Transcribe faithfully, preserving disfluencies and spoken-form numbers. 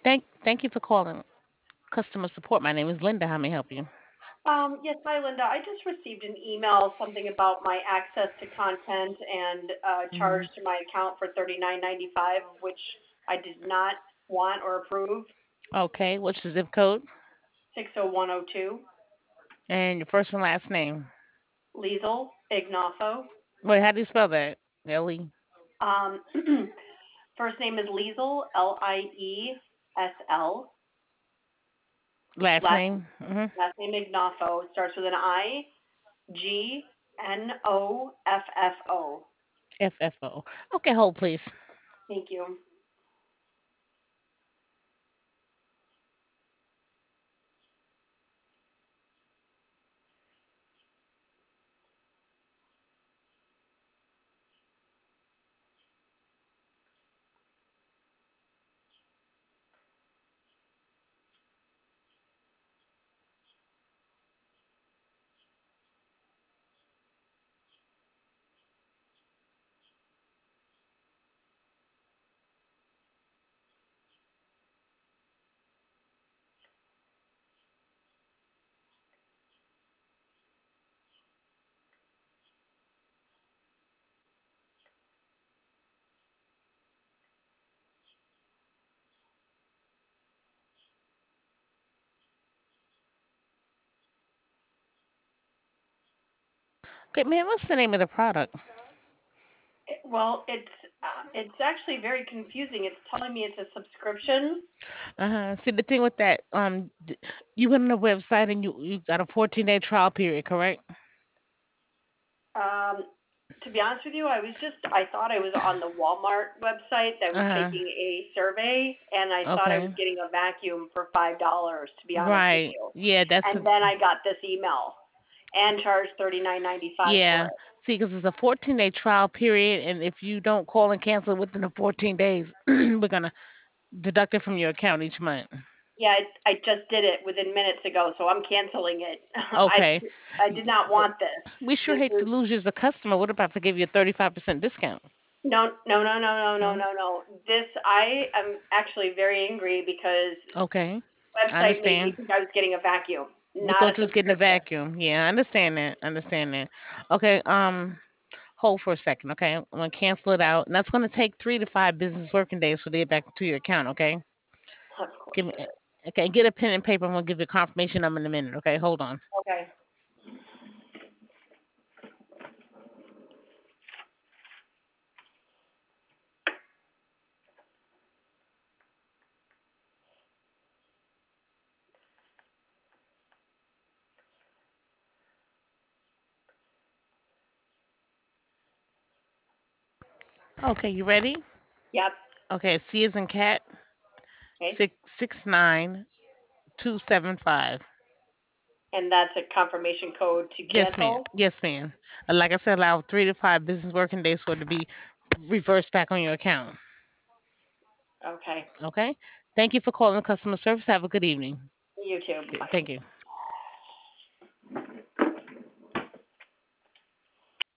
Thank thank you for calling customer support. My name is Linda. How may I help you? Um, yes, hi Linda. I just received an email, something about my access to content and uh, charge Hmm. to my account for thirty-nine ninety-five, which I did not want or approve. Okay, what's your zip code six oh one oh two, and your first and last name? Liesel Ignafo. Wait, how do you spell that? Ellie. Um, first name is Liesel, L I E S L. Last Last name? Hmm. last name Ignafo. Starts with an I, G N O F F O. F F O. Okay, hold please. Thank you. Okay, man, what's the name of the product? Well, it's uh, it's actually very confusing. It's telling me it's a subscription. Uh huh. See, the thing with that, um, d- you went on the website and you you got a fourteen day trial period, correct? Um, to be honest with you, I was just I thought I was on the Walmart website that was Uh huh. taking a survey, and I thought I was Okay. getting a vacuum for five dollars. To be honest with Right. you, Yeah, that's and a, then I got this email and charged thirty nine ninety five for yeah. it. See, because it's a fourteen day trial period, and if you don't call and cancel within the fourteen days, we're gonna deduct it from your account each month. Yeah, I, I just did it within minutes ago, so I'm canceling it. I Okay. I did not But want this. we sure This hate to is lose you as a customer. What about if I give you a thirty-five percent discount? No, no, no, no, no, no, No? no, no. This, I am actually very angry because Okay. I website made me understand. think I was getting a vacuum, You not a thought you was getting a subscription. vacuum. Yeah, I understand that. I understand that. Okay, um, hold for a second, okay? I'm gonna cancel it out. And that's gonna take three to five business working days for they get back to your account, okay? Of course Give me it is. okay, get a pen and paper. I'm gonna give you a confirmation number in a minute, okay? Hold on. Okay. Okay, you ready? Yep. Okay, C is in cat, Okay. six six nine two seven five. And that's a confirmation code to Yes, ma'am. cancel. Yes, ma'am. Uh, Like I said, allow three to five business working days for it to be reversed back on your account. Okay. Okay. Thank you for calling customer service. Have a good evening. You too. Okay, Bye. thank you.